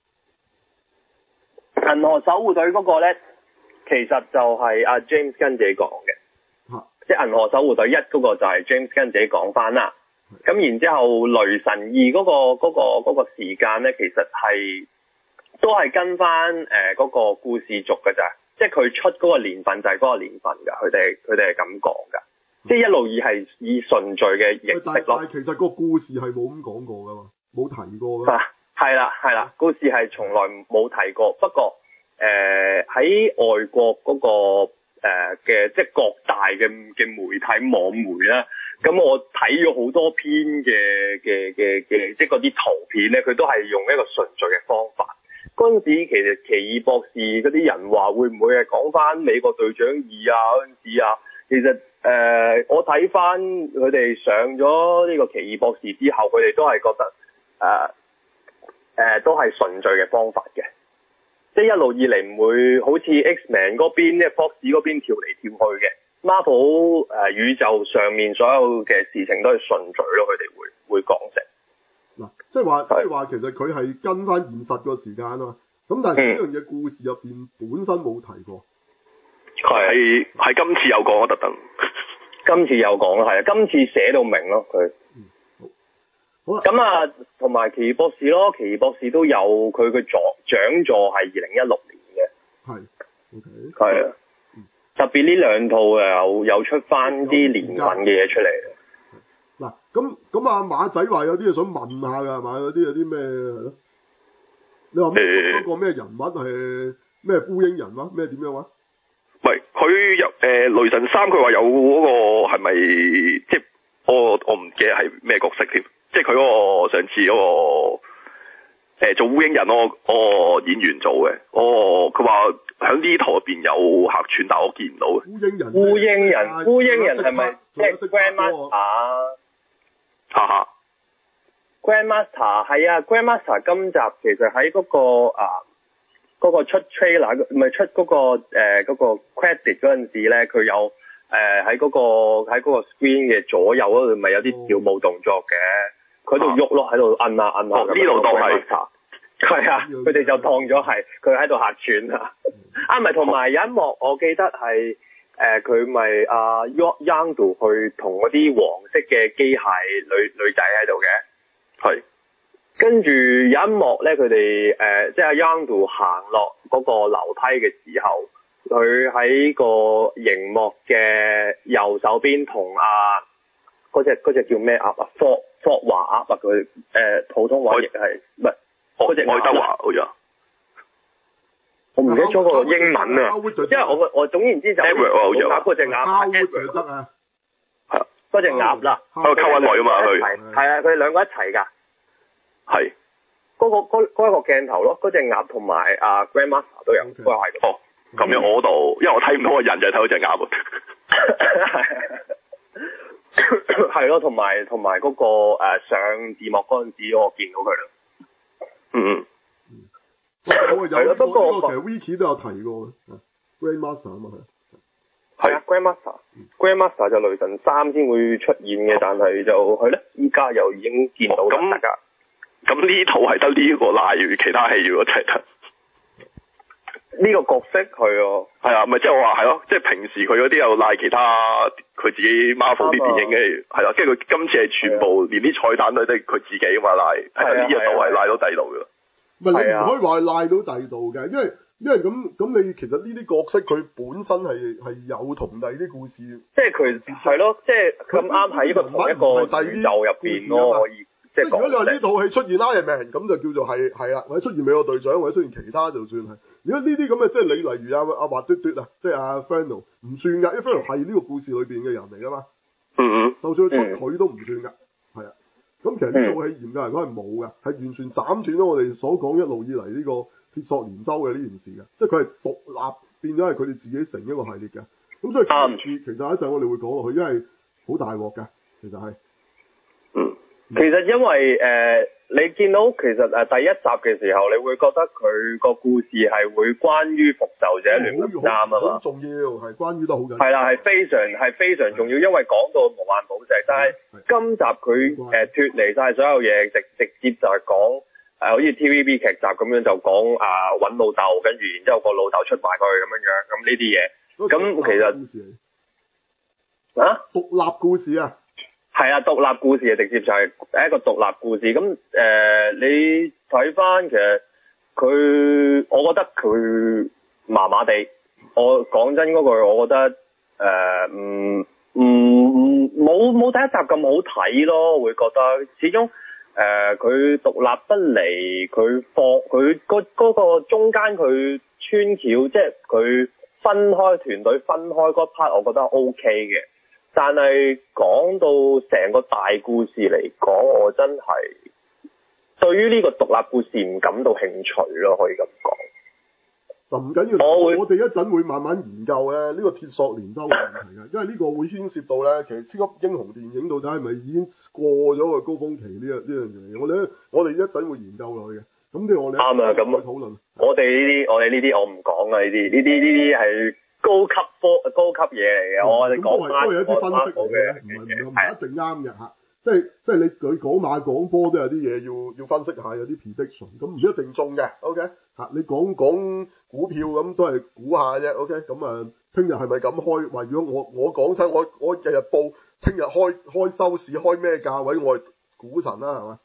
銀河守護隊嗰個咧，其實就係阿 James Gunn自己講嘅， 啊、 即係銀河守護隊一嗰個就係 James Gunn自己講翻啦。咁的然之後雷神二嗰、嗰個嗰、嗰個嗰、嗰個時間咧，其實係都係跟翻誒嗰個故事續嘅咋，即係佢出嗰個年份就係嗰個年份㗎，佢哋佢哋係咁講㗎。即係一路以係以順序嘅形式咯。 但係其實個故事係冇咁講過噶嘛，冇提過噶。 係啦係啦，故事係從來冇提過。不過誒喺、呃、外國嗰、嗰個誒嘅、呃、即係各大嘅嘅媒體網媒啦，咁我睇咗好多篇嘅嘅嘅嘅，即係嗰啲圖片咧，佢都係用一個順序嘅方法。嗰陣時其實奇異博士嗰啲人話會唔會係講翻美國隊長二啊嗰陣時啊？其實誒、呃，我睇翻佢哋上咗呢個奇異博士之後，佢哋都係覺得誒誒、呃呃，都係順序嘅方法嘅，即係一路以嚟唔會好似 X-Men 嗰邊咧，Fox 嗰邊跳嚟跳去嘅。Marvel 誒、呃、宇宙上面所有嘅事情都係順序咯，佢哋會會講成嗱，即係話即係話，其實佢係跟翻現實個時間啊嘛。咁但係呢樣嘢故事入邊本身冇提過。 係係今次有講啊，特登。 今次有講係啊，今次寫到明咯佢。 嗯，好。好啦。 咁啊，同埋奇異博士咯，奇異博士都有佢嘅座獎座係二零一六年嘅。係。O K。係啊。嗯、特別呢兩套又又出翻啲年份嘅嘢出嚟。 嗱，咁咁阿馬仔話有啲嘢想問下㗎係嘛？有啲有啲咩係咯？你話咩嗰個咩人物係咩烏蠅人物？咩點樣話？ 喂，佢有誒雷神三，佢話有嗰個係咪即係我我唔記得係咩角色添？即係佢嗰個上次嗰、嗰個、呃、做烏蠅人嗰個嗰個演員做嘅。哦，佢話喺呢台入邊有客串，但我見唔到嘅。 烏蠅人， 烏蠅人，烏蠅人係咪即係 Grandmaster 啊？ 哈哈， Grandmaster 係啊 ，Grandmaster 今集其實喺嗰、嗰個啊嗰、嗰個出 trailer 唔係出嗰、嗰個誒嗰、呃嗰個 credit 嗰陣時咧，佢有誒喺嗰個喺嗰個 screen 嘅左右嗰度咪有啲跳舞動作嘅，佢喺度喐咯，喺度摁下摁下。呢度當係係啊，佢哋就當咗係佢喺度客串啊。啊，咪同埋有一幕我記得係誒佢咪阿 Yondu 去同嗰啲黃色嘅機械女女仔喺度嘅。係，跟住有一幕咧，佢哋誒，即係阿 Yondu 行落嗰個樓梯嘅時候，佢喺個熒幕嘅右手邊同阿嗰隻嗰隻叫咩鴨啊？霍霍華鴨啊，佢誒、呃、普通話譯係唔係嗰隻愛德華好似啊？我唔記得咗個英文啊，因為我我總言之就冇打嗰隻鴨得啊。嗰隻鴨啦，喺度溝緊女啊嘛，佢係啊，佢哋兩個一齊㗎，係嗰、嗰個嗰嗰一個鏡頭咯，嗰隻鴨同埋阿 Grandmaster 都有，都係哦，咁樣我度，因為我睇唔到個人，就睇到隻鴨喎，係咯，同埋同埋嗰個誒、呃、上字幕嗰陣時，我見到佢啦，嗯嗯，係咯，不過其實 Wiki 都有提過 Grandmaster 啊嘛。係啊 ，Grandmaster，Grandmaster 就雷神三先會出現嘅，但係就係咧，依家又已經見到咁大家。咁呢套係得呢個賴住其他戲如果真係得呢個角色佢哦。係啊，咪即係我話係咯，即係平時佢嗰啲又賴其他佢自己 Marvel 啲電影嘅，係啦，跟住佢今次係全部連啲彩蛋都係佢自己啊嘛賴，係呢一度係賴到第度㗎。唔係你唔可以話係賴到第度嘅，因為。因為咁咁，你其實呢啲角色佢本身係係有同第啲故事，即係佢係咯，即係咁啱喺一個同一個宇宙入邊咯，可以即係講。如果你話呢套戲出現 Iron Man 咁就叫做係係啦，或者出現美國隊長，或者出現其他就算係。如果呢啲咁嘅，即係你例如阿阿華嘟嘟啊，即係阿 Fernal 唔算㗎，因為 Fernal 係呢個故事裏邊嘅人嚟㗎嘛。嗯嗯。就算佢出佢都唔算㗎，係啊。咁其實呢套戲嚴格嚟講係冇㗎，係完全斬斷咗我哋所講一路以嚟呢個鐵索連州嘅呢件事嘅，即係佢係獨立變咗係佢哋自己成一個系列嘅，咁所以今次其實一陣我哋會講落去，因為好大鑊嘅，其實係，嗯，其實因為誒、呃、你見到其實誒第一集嘅時候，你會覺得佢個故事係會關於復仇者聯盟三啊嘛，好重要係關於得好緊，係啦係非常係非常重要，因為講到無限寶石，但係今集佢誒脫離晒所有嘢，直直接就係講。誒、呃，好似 T V B 劇集咁樣就講啊揾老豆，跟住然之後個老豆出賣佢咁樣樣，咁呢啲嘢，咁其實啊獨立故事啊，係啊獨立故事啊，直接就係一個獨立故事。咁誒、呃，你睇翻其實佢，我覺得佢麻麻地。我講真嗰句，我覺得誒唔唔冇冇第一集咁好睇咯，會覺得始終。誒佢獨立得嚟，佢放佢嗰嗰個中間佢穿橋，即係佢分開團隊分開嗰 part，我覺得 O K 嘅。但係講到成個大故事嚟講，我真係對於呢個獨立故事唔感到興趣咯，可以咁講。就唔緊要，我我哋一陣會慢慢研究咧呢個鐵索連州嘅問題嘅，因為呢個會牽涉到咧，其實超級英雄電影到底係咪已經過咗個高峰期呢？呢樣嘢，我哋我哋一陣會研究落去嘅。咁即係我哋啱啊，咁討論。我哋呢啲我哋呢啲我唔講啊，呢啲呢啲呢啲係高級科高級嘢嚟嘅，我哋講翻都係一啲分析嘅，唔係唔係一定啱嘅嚇。即係即係你佢講馬講波都有啲嘢要要分析下，有啲 prediction，咁唔一定中嘅 ，OK 嚇？你講講股票咁都係估下啫 ，OK？咁啊，聽日係咪咁開？話如果我我講親，我我日日報，聽日開開收市開咩價位，我係股神啦，係嘛？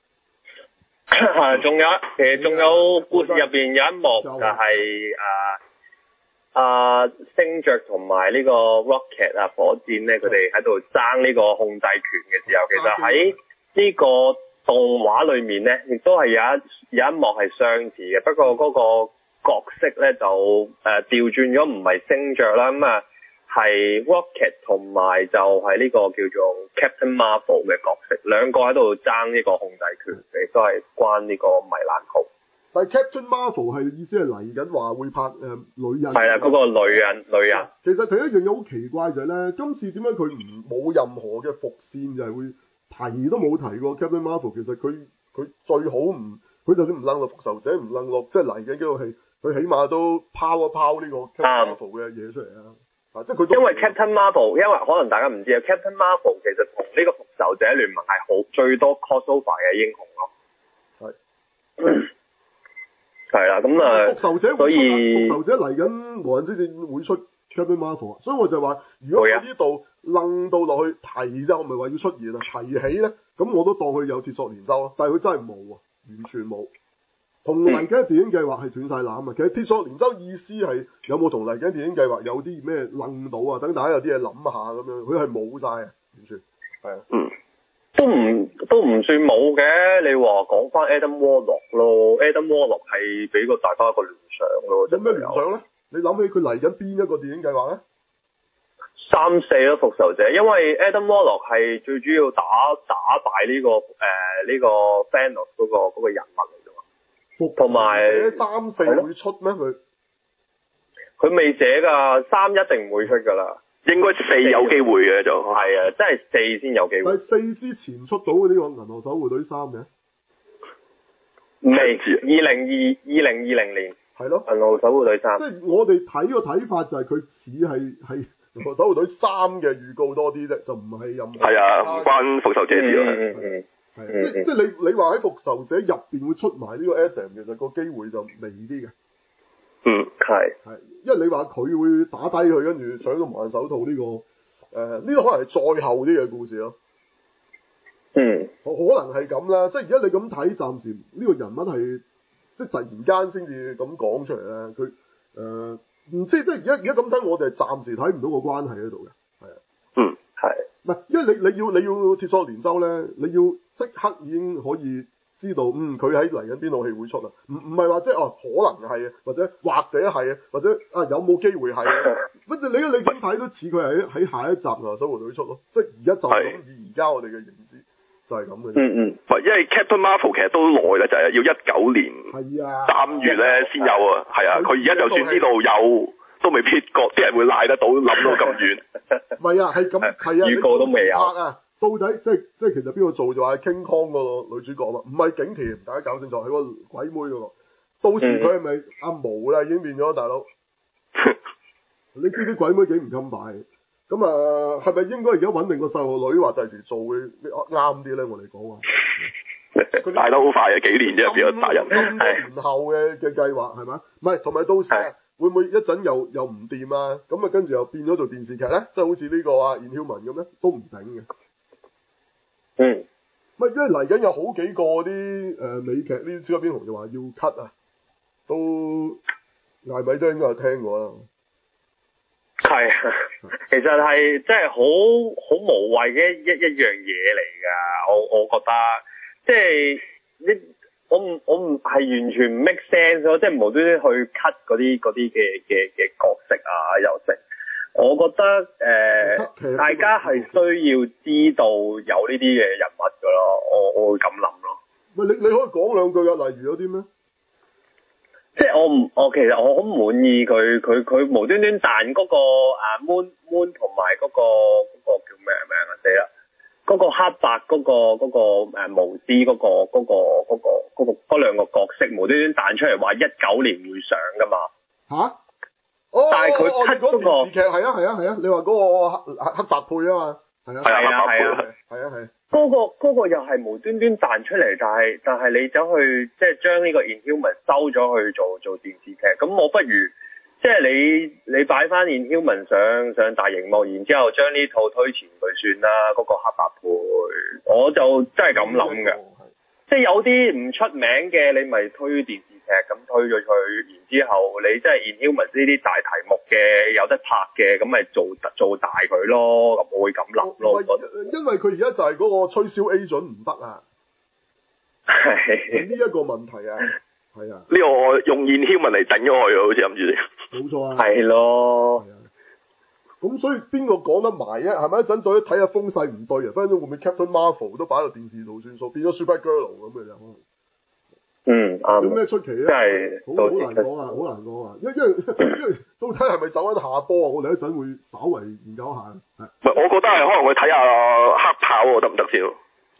仲有其實仲有故事入邊有一幕就係啊。啊，星爵同埋呢個 Rocket 啊，火箭咧，佢哋喺度爭呢個控制權嘅時候，其實喺呢個動畫裏面咧，亦都係有一有一幕係相似嘅。不過嗰個角色咧就誒調轉咗，唔係星爵啦，咁啊係 Rocket 同埋就係呢個叫做 Captain Marvel 嘅角色，兩個喺度爭呢個控制權，亦都係關呢個米蘭號。但係 Captain Marvel 係意思係嚟緊話會拍誒、呃、女人，係啦，嗰、那個女人女人。其實第一樣嘢好奇怪就係咧，今次點解佢唔冇任何嘅伏線就係會提都冇提過 Captain Marvel。其實佢佢最好唔，佢就算唔楞落復仇者，唔楞落即係嚟緊呢套戲，佢起碼都拋一拋呢個 Captain Marvel 嘅嘢出嚟啊！啊，即係佢因為 Captain Marvel，因為可能大家唔知啊 ，Captain Marvel 其實同呢個復仇者聯盟係好最多 crossover 嘅英雄咯。係。係啦，咁啊，復仇者所以復仇者嚟緊無人之戰會出 Captain Marvel 啊，所以我就話，如果喺呢度楞到落去提啫，我唔係話要出現啊，提起咧，咁我都當佢有鐵索連舟咯，但係佢真係冇啊，完全冇。同嚟緊嘅電影計劃係斷晒纜啊！其實鐵索連舟意思係有冇同嚟緊電影計劃有啲咩楞到啊？等大家有啲嘢諗下咁樣，佢係冇晒啊，完全係啊。 嗯，都唔都唔算冇嘅。你話講翻 Adam Warlock 咯 ，Adam Warlock 係俾個大家一個聯想咯。 有咩聯想咧？你諗起佢嚟緊邊一個電影計劃咧？ 三四咯，復仇者，因為 Adam Warlock 係最主要打打敗呢、這個誒呢、呃這個 Thanos 嗰、那個嗰、那個人物嚟嘅嘛。同埋三四會出咩？佢佢未寫㗎，三一定唔會出㗎啦。 應該四有機會嘅就係啊，真係四先有機會。 但係四之前出到呢個銀河守護隊三嘅？ 未，二零二二零二零年。 係咯， 銀河守護隊三。 即係我哋睇個睇法就係佢似係係銀河守護隊三嘅預告多啲啫，就唔係任何。 係啊，唔關復仇者事咯。 嗯嗯係、嗯，即即係你你話喺復仇者入邊會出埋呢個 Adam， 其實個機會就微啲嘅。 嗯，係係，因為你話佢會打低佢，跟住搶到無限手套呢、這個，誒、呃、呢、這個可能係再後啲嘅故事咯。 嗯， 可可能係咁啦，即係而家你咁睇，暫時呢個人物係即係突然間先至咁講出嚟咧，佢誒唔知即係而家而家咁睇，我哋係暫時睇唔到個關係喺度嘅。係啊， 嗯，係， 唔係因為你你要你要鐵索連舟咧，你要即刻已經可以知道，嗯，佢喺嚟緊邊套戲會出啊？唔唔係話即係哦，可能係啊，或者或者係啊，或者啊有冇機會係啊？乜你你咁睇都似佢係喺喺下一集啊守護隊出咯，即係而家就咁以而家我哋嘅認知就係咁嘅。 嗯嗯， 因為 Captain Marvel 其實都耐啦，就係、是、要一九年係啊三月咧先有啊，係啊，佢而家就算知道有，都未必覺啲人會賴得到，諗到咁遠。 唔係啊，係咁係啊， 預告都未有啊。到底即係即係其實邊個做就係 King Kong 個女主角嘛？唔係景甜，大家搞清楚係個鬼妹嗰、那個。到時佢係咪阿毛啦？已經變咗大佬。你知啲鬼妹幾唔襟擺？咁啊，係咪應該而家穩定個細路女話第時做會啱啲咧？我哋講話。 大得好快啊！幾年啫，變咗大人。 咁多年後嘅嘅計劃係咪？唔係，同埋到時會唔會一陣又又唔掂啊？咁啊，跟住又變咗做電視劇咧？即係好似呢個啊 Inhuman 咁咧，都唔頂嘅。 嗯， 唔係，因為嚟緊有好幾個啲誒、呃、美劇呢啲超級英雄就話要 cut 啊，都艾米都應該有聽過啦。 係，其實係真係好好無謂嘅一一一樣嘢嚟㗎，我我覺得即係你我唔我唔係完全唔 make sense 咯，即係無端端去 cut 嗰啲嗰啲嘅嘅嘅角色啊又成。我覺得誒，呃、大家係需要知道有呢啲嘅人物㗎咯，我我會咁諗咯。 喂，你你可以講兩句㗎，例如有啲咩？ 即係我唔，我其實我好滿意佢佢佢無端端彈嗰個啊 Moon Moon 同埋嗰個嗰個叫咩名啊死啦！嗰個黑白嗰個嗰個誒巫師嗰個嗰個嗰個嗰個嗰兩個角色無端端彈出嚟話一九年會上㗎嘛？ 吓？哦， 但係佢出嗰個電視劇係啊係啊係啊，你話嗰個黑黑白配啊嘛，係啊係啊係啊係啊係。 嗰個嗰個又係無端端彈出嚟，但係但係你走去即係將呢個 Inhuman 收咗去做做電視劇，咁我不如即係你你擺翻 Inhuman 上上大熒幕，然之後將呢套推前佢算啦，嗰個黑白配，我就真係咁諗嘅。即係有啲唔出名嘅，你咪推電視劇咁推咗佢，然之後你即係 Inhuman 呢啲大題目嘅有得拍嘅，咁咪做做大佢咯，咁我會咁諗咯。 因為佢而家就係嗰個吹簫 agent 唔得啊，係呢一個問題啊，係啊， 呢個我用 Inhuman 嚟頂咗佢啊，好似諗住你。 冇錯啊。 係咯。 咁所以邊個講得埋啊？係咪一陣再睇下風勢唔對啊？分分鐘會唔會 Captain Marvel 都擺喺電視度算數，變咗 Supergirl 咁嘅就可能。 嗯，啱。有咩出奇咧？ 真係好好難講啊！好難講啊！因因為因為到底係咪走緊下波啊？我哋一陣會稍為研究下。係。 唔係，我覺得係可能會睇下黑豹喎，得唔得先？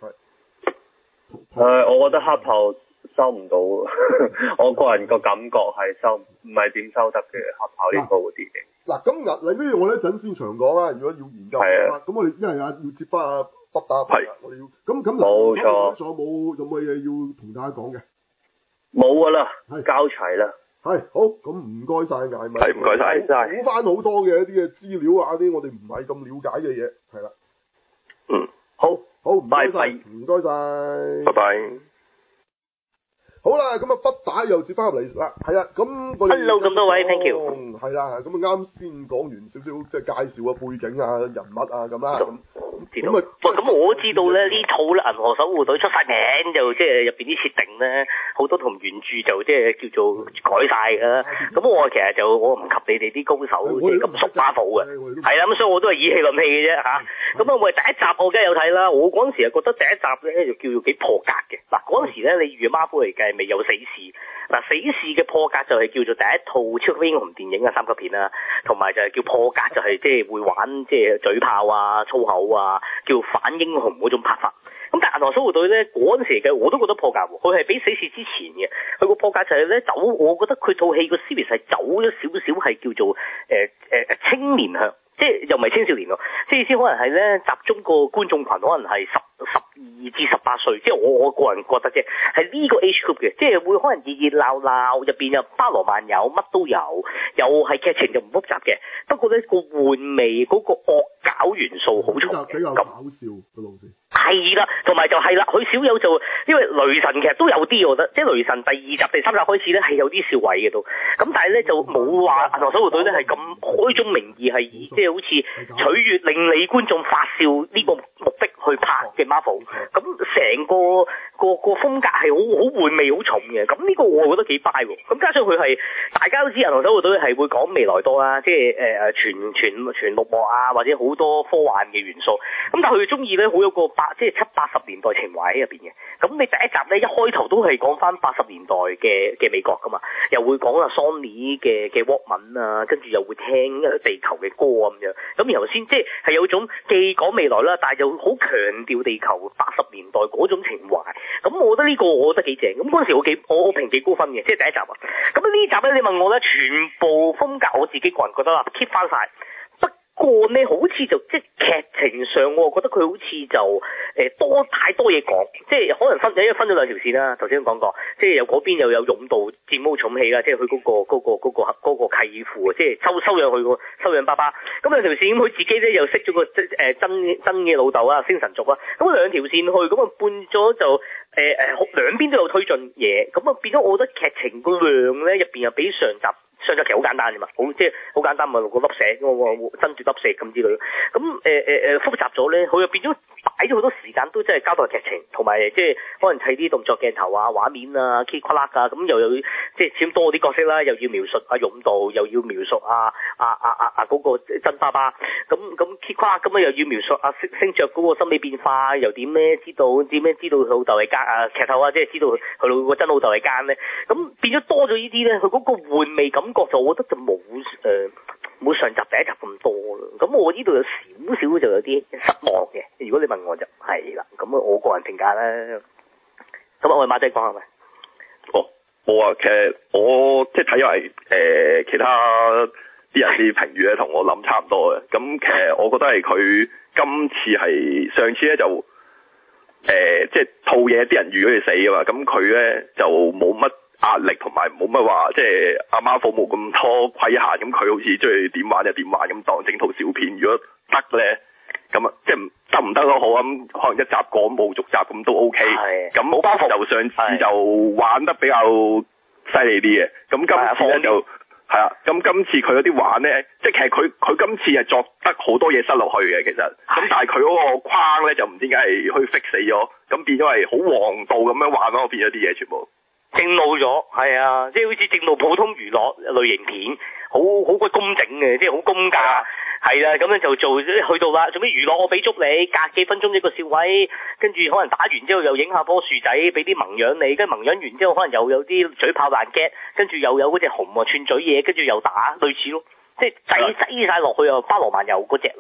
誒、呃，我覺得黑豹收唔到，我個人個感覺係收唔係點收得嘅黑豹呢部電影。 嗱，咁嗱，你呢？我哋一陣先長講啦。如果要研究，咁我哋因為啊要接翻阿北打，我哋要咁咁冇錯。 仲有冇有冇嘢要同大家講嘅？ 冇噶啦，交齊啦。係好，咁唔該晒艾文， 係唔該晒， 補翻好多嘅一啲嘅資料啊，啲我哋唔係咁了解嘅嘢，係啦。 嗯， 好，好唔該晒，唔該晒， 拜拜。 好啦，咁啊，不打又接翻入嚟啦，係啊，咁我哋 Hello 咁多位 ，thank you。 係啦，咁啊啱先講完少少即係介紹啊背景啊人物啊咁啦，咁知道。喂，咁我知道咧呢套咧《銀河守護隊》出晒名，就即係入邊啲設定咧好多同原著就即係叫做改晒㗎啦。咁我其實就我唔及你哋啲高手即係咁熟 Marvel 嘅，係啦，咁所以我都係以氣論氣嘅啫嚇。咁啊，喂，第一集我梗係有睇啦，我嗰陣時啊覺得第一集咧就叫做幾破格嘅。嗱，嗰陣時咧你預 Marvel 嚟計。未有死侍，嗱死侍嘅破格就係叫做第一套超級英雄電影嘅三級片啦，同埋就係叫破格就係即係會玩即係嘴炮啊、粗口啊，叫反英雄嗰種拍法。咁但係銀河守護隊咧嗰陣時嘅我都覺得破格喎，佢係比死侍之前嘅，佢個破格就係咧走，我覺得佢套戲個 series 係走咗少少係叫做誒誒、呃、青年向。即係又唔係青少年咯，即係意思可能係咧集中個觀眾群可能係十十二至十八歲，即係我我個人覺得啫，係呢個 age group 嘅，即係會可能熱熱鬧鬧，入邊又包羅萬有，乜都有，又係劇情就唔複雜嘅，不過咧個玩味嗰、嗰個惡搞元素好重嘅， 比較搞笑嘅路線。 係啦，同埋就係啦，佢少有就因為雷神其實都有啲，我覺得即係雷神第二集、第三集開始咧係有啲笑位嘅都，咁但係咧就冇話銀河守護隊咧係咁開宗明義係以即係好似取悅令你觀眾發笑呢個目的去拍嘅 Marvel， 咁成個個個風格係好好玩味好重嘅，咁呢個我覺得幾 buy 喎，咁加上佢係大家都知銀河守護隊係會講未來多啦，即係誒誒全全全綠幕啊或者好多科幻嘅元素，咁但係佢中意咧好有個八即係七八十年代情懷喺入邊嘅，咁你第一集咧一開頭都係講翻八十年代嘅嘅美國噶嘛，又會講啊 Sony 嘅嘅 Walkman 啊，跟住又會聽地球嘅歌咁樣，咁然後先即係係有種既講未來啦，但係又好強調地球八十年代嗰種情懷，咁我覺得呢個我覺得幾正，咁嗰陣時我幾我我評幾高分嘅，即係第一集啊，咁呢集咧你問我咧，全部風格我自己個人覺得啦 keep 翻晒。個呢好似就即係劇情上，我覺得佢好似就誒、呃、多太多嘢講，即係可能分因為分咗兩條線啦。頭先講過，即係由嗰邊又有勇道戰魔重器啦，即係佢嗰個嗰、嗰個嗰、嗰個嗰個契父啊，即係收收養佢個收養爸爸。咁兩條線咁佢自己咧又識咗個即誒真真嘅老豆啊，星神族啊。咁兩條線去咁啊，變咗就誒誒兩邊都有推進嘢，咁啊變咗我覺得劇情個量咧入邊又比上集。上集其實好簡單啫嘛，好即係好簡單，咪六個粒石，我我爭奪粒石咁之類。咁誒誒誒複雜咗咧，佢又變咗擺咗好多時間，都真係交代劇情，同埋即係可能睇啲動作鏡頭啊、畫面啊、K 夸啦啊，咁又有即係佔多啲角色啦，又要描述阿勇道，又要描述阿阿阿阿阿嗰個真爸爸，咁咁 K 夸咁啊又要描述阿星星爵嗰個心理變化，又點咧知道點咧知道佢老豆係奸啊劇透啊，即係知道佢老個真老豆係奸咧，咁變咗多咗呢啲咧，佢嗰個玩味感。就我覺得就冇誒冇上集第一集咁多咯，咁我呢度有少少就有啲失望嘅。如果你問我就係啦，咁啊我個人評價啦。咁啊我哋馬仔講係咪？ 哦，我啊其實我即係睇埋誒其他啲人啲評語咧，同我諗差唔多嘅。咁其實我覺得係佢今次係上次咧就誒、呃、即係套嘢啲人預咗佢死啊嘛，咁佢咧就冇乜壓力同埋冇乜話，即係阿Marvel冇咁多規限，咁佢好似中意點玩就點玩咁當整套小片。如果得咧，咁啊即係得唔得都好咁，可能一集過冇續集咁都 OK。咁冇包袱就上次就玩得比較犀利啲嘅，咁今次咧就係啊，咁今次佢嗰啲玩咧，即係其實佢佢今次係作得好多嘢塞落去嘅，其實咁但係佢嗰個框咧就唔知點解係可以 fix 死咗，咁變咗係好王道咁樣玩咯，變咗啲嘢全部。 正路咗，係啊，即係好似正路普通娛樂類型片，好好鬼工整嘅，即係好公價，係啦，咁樣就做去到啦，做咩娛樂我俾足你，隔幾分鐘一個笑位，跟住可能打完之後又影下棵樹仔，俾啲萌樣你，跟住萌樣完之後可能又有啲嘴炮爛 get，跟住又有嗰隻熊啊串嘴嘢，跟住又打，類似咯，即係擠擠晒落去又包羅萬有嗰隻咯。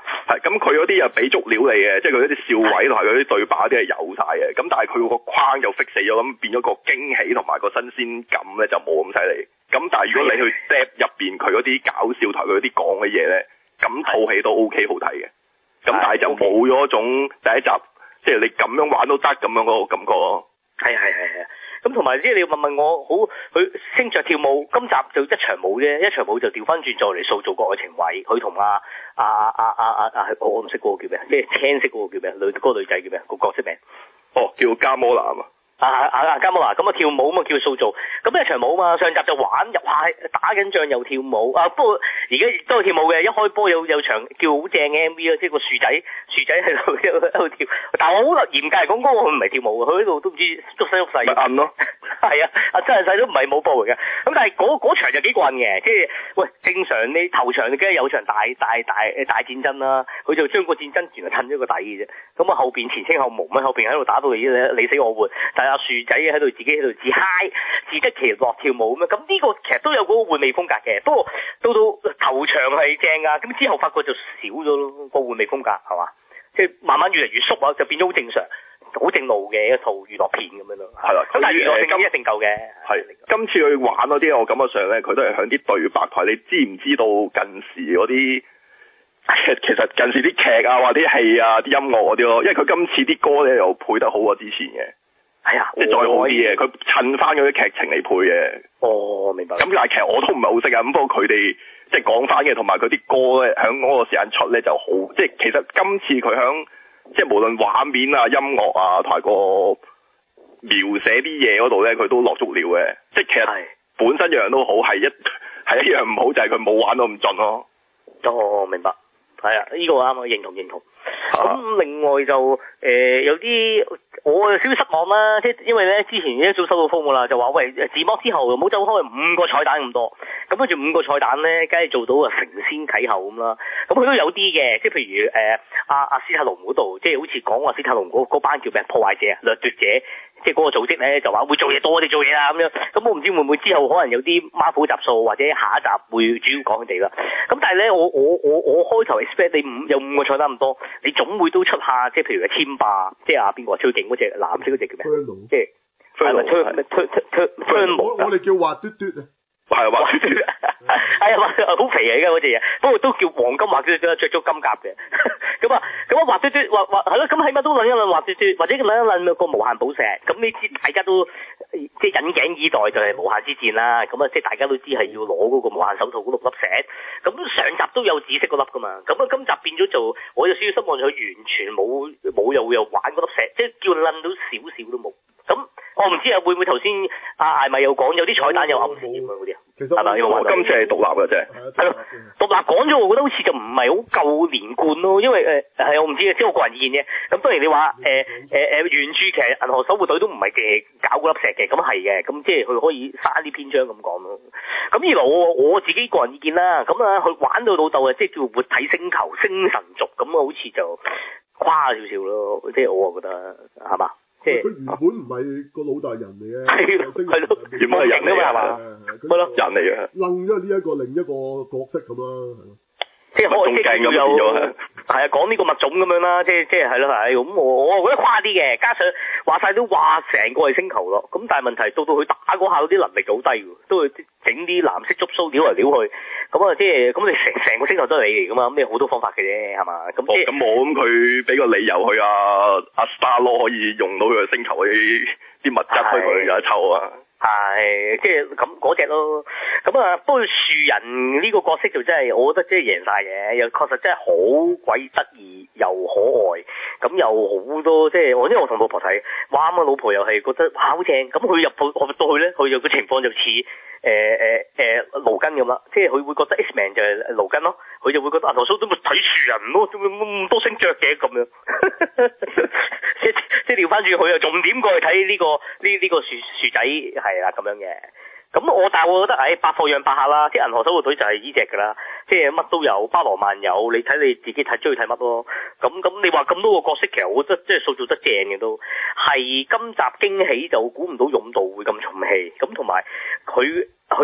係咁佢嗰啲又俾足料你嘅，即係佢嗰啲笑位同埋佢啲對白啲係有晒嘅。咁但係佢個框就 fix 死咗，咁變咗個驚喜同埋個新鮮感咧就冇咁犀利。咁但係如果你去 step 入邊佢嗰啲搞笑同佢嗰啲講嘅嘢咧，咁套戲都 OK 好睇嘅。咁但係就冇咗種第一集，即係你咁樣玩都得咁樣嗰個感覺咯。係係係係。咁同埋即係你要問問我，好佢星爵跳舞，今集就一場舞啫，一場舞就調翻轉再嚟塑造個愛情位，佢同阿阿阿阿阿阿我唔識嗰個叫咩，即係青色嗰個叫咩，女嗰個女仔叫咩，個角色名？哦，叫加摩拿啊。啊啊啊！加摩拿咁啊跳舞咁啊叫塑造，咁一場舞嘛，上集就玩入下打緊仗又跳舞啊！不過而家亦都係跳舞嘅，一開波有有場叫好正嘅 M V 啊，即係個樹仔樹仔喺度喺度跳，但係我好嚴格嚟講，嗰個佢唔係跳舞嘅，佢喺度都唔知喐細喐細。咪摁咯，係啊，阿真人細都唔係舞步嚟嘅，咁但係嗰嗰場就幾過癮嘅，即係喂正常你頭場你梗係有場大大大大戰爭啦，佢就將個戰爭原來褪咗個底嘅啫，咁啊後邊前清後無，咁後邊喺度打到你你死我活，但係阿樹仔喺度自己喺度自嗨自得其樂跳舞咁樣，咁呢個其實都有嗰個換味風格嘅，不過到到頭場係正啊，咁之後發覺就少咗咯，個換味風格係嘛，即係慢慢越嚟越縮啊，就變咗好正常好正路嘅一套娛樂片咁樣咯。係啦，咁但係娛樂性一定夠嘅。係今次去玩嗰啲，我感覺上咧佢都係響啲對白台，你知唔知道近時嗰啲其實近時啲劇啊或啲戲啊啲音樂嗰啲咯，因為佢今次啲歌咧又配得好過之前嘅。係啊，即係再好啲嘅，佢襯翻嗰啲劇情嚟配嘅。哦，明白。咁但係其實我都唔係好識啊，咁不過佢哋即係講翻嘅，同埋佢啲歌咧，響嗰個時間出咧就好，即係其實今次佢響即係無論畫面啊、音樂啊，同埋個描寫啲嘢嗰度咧，佢都落足料嘅。即係其實本身樣樣都好，係一係一樣唔好就係佢冇玩到咁盡咯。哦，明白。係啊，呢、這個啱啊，認同認同。咁、啊、另外就誒、呃、有啲我有少少失望啦，即係因為咧之前一早收到風㗎啦，就話喂字幕之後唔好走開五個彩蛋咁多，咁跟住五個彩蛋咧，梗係做到啊承先啟後咁啦。咁佢都有啲嘅，即係譬如誒阿阿史泰龍嗰度，即係好似講話史泰龍嗰班叫咩破壞者、掠奪者。即係嗰個組織咧就話會做嘢多啲做嘢啦咁樣，咁我唔知會唔會之後可能有啲 Marvel 集數或者下一集會主要講佢哋啦。咁但係咧我我我我開頭 expect 你五有五個彩蛋咁多，你總會都出下即係譬如係千霸，即係啊邊個最勁嗰隻藍色嗰隻叫咩？即係係咪推咪推推推推我我哋叫滑嘟嘟啊！係滑嘟嘟，係啊，好肥啊！而家嗰隻嘢，不過都叫黃金滑嘟嘟，着咗金甲嘅。咁啊，咁啊滑嘟嘟，滑滑係咯，咁起碼都諗一諗滑嘟嘟，或者諗一諗個無限寶石。咁呢啲大家都即係引頸以待，就係無限之戰啦。咁啊，即係大家都知係要攞嗰個無限手套嗰六粒石。咁上集都有紫色嗰粒噶嘛。咁啊，今集變咗就，我有少少失望，佢完全冇冇又又玩嗰粒石，即係叫諗到少少都冇。咁我唔知啊，會唔會頭先阿艾咪又講有啲彩蛋有暗示咁樣嗰啲啊？係咪？因為我今次係獨立嘅啫。係咯，獨立講咗，我覺得好似就唔係好夠連貫咯。因為誒係、呃、我唔知啊，即係我個人意見啫。咁當然你話誒誒誒原著其實銀河守護隊都唔係嘅搞嗰粒石嘅，咁係嘅。咁即係佢可以刪啲篇章咁講咯。咁二來我我自己個人意見啦，咁啊佢玩到老豆啊，即係叫活體星球星神族咁啊，好似就誇少少咯。即係我啊覺得係嘛？即係佢原本唔係個老大人嚟嘅，係係咯，原本係人啊嘛，係嘛，係咯，人嚟嘅，楞咗呢一個另一個角色咁啦，係咯，即係可即係要有係啊，講呢個物種咁樣啦，即係即係係咯係，咁我我覺得誇啲嘅，加上話晒都話成個係星球咯，咁但係問題到到佢打嗰下嗰啲能力就好低喎，都會整啲藍色觸鬚撩嚟撩去，咁啊即係咁你成成個星球都係你嚟噶嘛，咁你好多方法嘅啫係嘛，咁即係咁我咁佢俾個理由去啊阿 Star Lord 可以用到佢個星球啲啲物質去佢有得抽啊。係，即係咁嗰隻咯。咁啊，不過樹人呢個角色就真係，我覺得真係贏晒嘅，又確實真係好鬼得意又可愛，咁又好多即係我因為我同老婆睇，哇咁啊老婆又係覺得哇好正，咁佢入到入到去咧，佢就個情況就似誒誒誒勞根咁啦，即係佢會覺得 X-Man 就係勞根咯，佢就會覺得阿羅蘇都咪睇樹人咯，點解咁多星爵嘅咁樣？即即係調翻轉佢又重點過去睇呢個呢呢個樹樹仔係啦咁樣嘅。咁我但係我覺得誒百貨養百客啦，即係銀河守護隊就係呢隻㗎啦，即係乜都有，包羅萬有，你睇你自己睇中意睇乜咯。咁咁你話咁多個角色，其實我覺得即係塑造得正嘅都係今集驚喜就估唔到勇道會咁重戲，咁同埋佢佢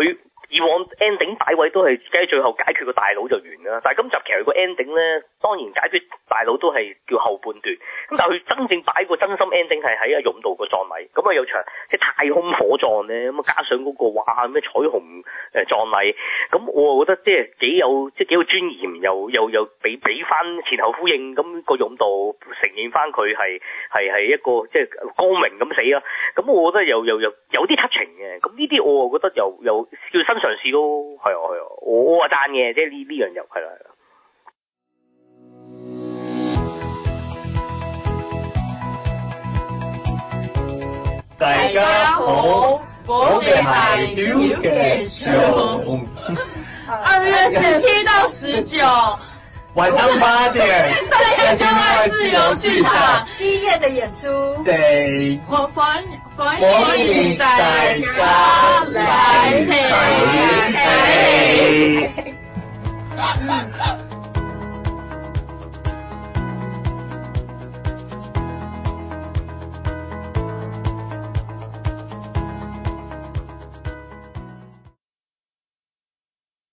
以往 ending 擺位都係梗係最後解決個大佬就完啦，但係今集其實個 ending 咧，當然解決大佬都係叫後半段，咁但係佢真正擺個真心 ending 係喺阿勇道個葬禮，咁啊有場即係太空火葬咧，咁啊加上嗰、那個哇咩彩虹誒葬禮，咁我覺得即係幾有即係幾有尊嚴，又又又俾俾翻前後呼應，咁、那個勇道承認翻佢係係係一個即係光榮咁死啦，咁我覺得又又又有啲 touching 嘅，咁呢啲我覺得又又叫新嘗試咯，係啊係啊，我我話讚嘅，即係呢呢樣又係啦係啦。 大家好，我哋係小劇場。 二月十七到十九， 晚上八點，在天外自由劇場第一夜的演出。 對， 我歡歡歡迎大家來睇睇。